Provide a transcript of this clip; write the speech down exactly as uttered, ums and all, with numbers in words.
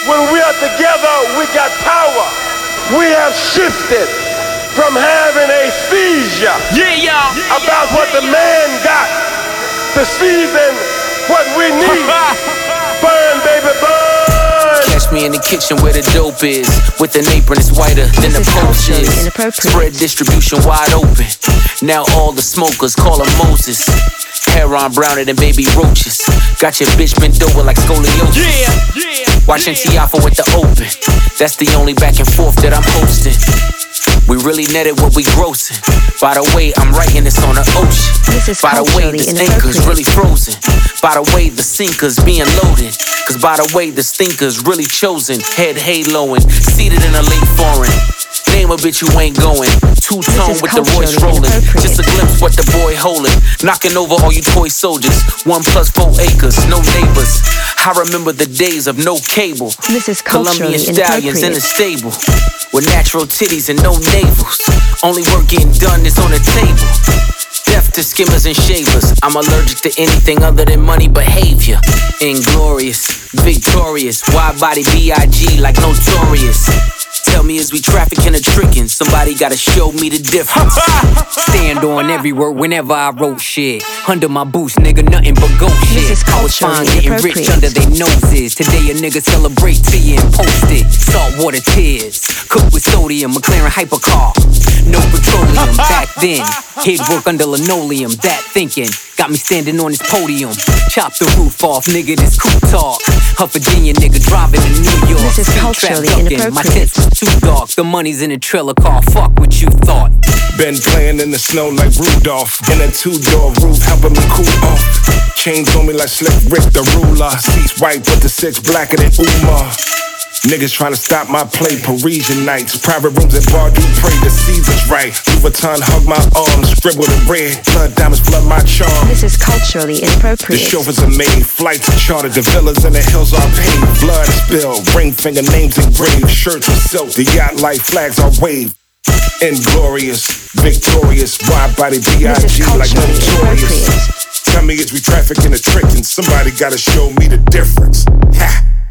when we are together, we got power. We have shifted from having a seizure yeah, y'all. about what the man got to season what we need. Burn, baby, burn. Catch me in the kitchen where the dope is. With an apron that's whiter than the post is. Spread distribution wide open. Now all the smokers call him Moses. Hair on browner than baby roaches. Got your bitch bent over like scoliosis. Yeah, yeah. Watching Tiafa with the open. That's the only back and forth that I'm hosting. We really netted what we grossing. By the way, I'm writing this on the ocean. By the way, this anchor's really frozen. By the way, the sinker's being loaded. Cause by the way, the stinker's really chosen. Head haloing, seated in a late foreign. Name a bitch you ain't going. Two-tone with the Royce rolling. Just a glimpse what the boy holding. Knocking over all you toy soldiers. One plus four acres, no neighbors. I remember the days of no cable. This is Colombian stallions in the stable. With natural titties and no navels. Only work getting done is on the table. Deaf to skimmers and shavers. I'm allergic to anything other than money behavior. Inglorious, victorious. Wide body B I G like notorious. Tell me, is we trafficking or tricking? Somebody gotta show me the difference. Stand on every word whenever I wrote shit. Under my boots, nigga, nothing but goat shit. I was fine getting rich under their noses. Today a nigga celebrate tea and post it. Saltwater tears, cooked with sodium, McLaren hypercar. No petroleum back then. Head work under linoleum, that thinking got me standing on this podium. Chop the roof off, nigga, this coupe talk. A Virginia nigga driving to New York. This is culturally inappropriate. My tits was too dark. The money's in a trailer car. Fuck what you thought. Been playing in the snow like Rudolph. In a two-door roof, helping me cool off. Chains on me like Slick Rick the ruler. Seats white, but the six blacker than Umar. Niggas tryna stop my play, Parisian nights. Private rooms at Bar Du Pray, the season's right. Louis Vuitton hug my arms, scribbled in red. Blood diamonds flood my charm. This is culturally inappropriate. The chauffeurs are made, flights are chartered. The villas and the hills are paved. Blood spilled, ring finger names engraved. Shirts are silk, the yacht light flags are waved. Inglorious, victorious, wide body B I G like notorious. Tell me, is we trafficking or tricking? Somebody gotta show me the difference. Ha!